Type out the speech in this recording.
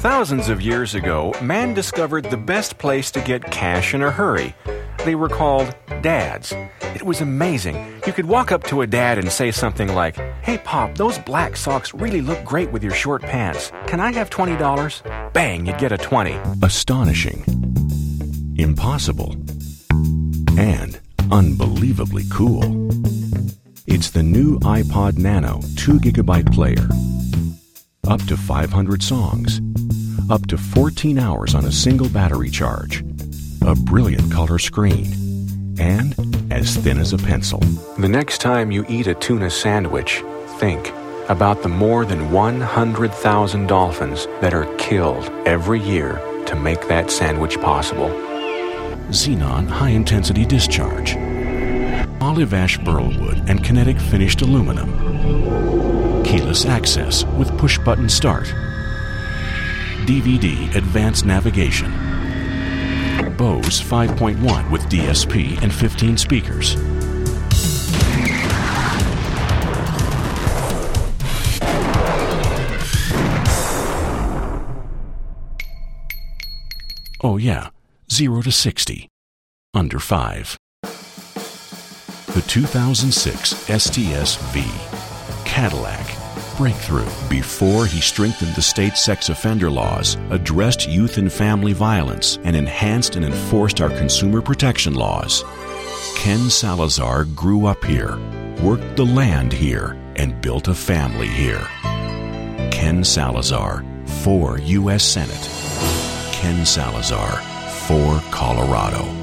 Thousands of years ago, man discovered the best place to get cash in a hurry. They were called dads. It was amazing. You could walk up to a dad and say something like, "Hey, Pop, those black socks really look great with your short pants. Can I have $20? Bang, you'd get a 20. Astonishing. Impossible. And unbelievably cool. It's the new iPod Nano 2GB player. Up to 500 songs. Up to 14 hours on a single battery charge. A brilliant color screen. And as thin as a pencil. The next time you eat a tuna sandwich, think about the more than 100,000 dolphins that are killed every year to make that sandwich possible. Xenon high-intensity discharge. Olive ash burlwood and kinetic finished aluminum. Keyless access with push-button start. DVD advanced navigation. Bose 5.1 with DSP and 15 speakers. Oh yeah, 0 to 60. Under 5. The 2006 STS-V. Cadillac. Breakthrough. Before he strengthened the state's sex offender laws, addressed youth and family violence, and enhanced and enforced our consumer protection laws. Ken Salazar grew up here, worked the land here, and built a family here. Ken Salazar, for U.S. Senate. Ken Salazar, for Colorado.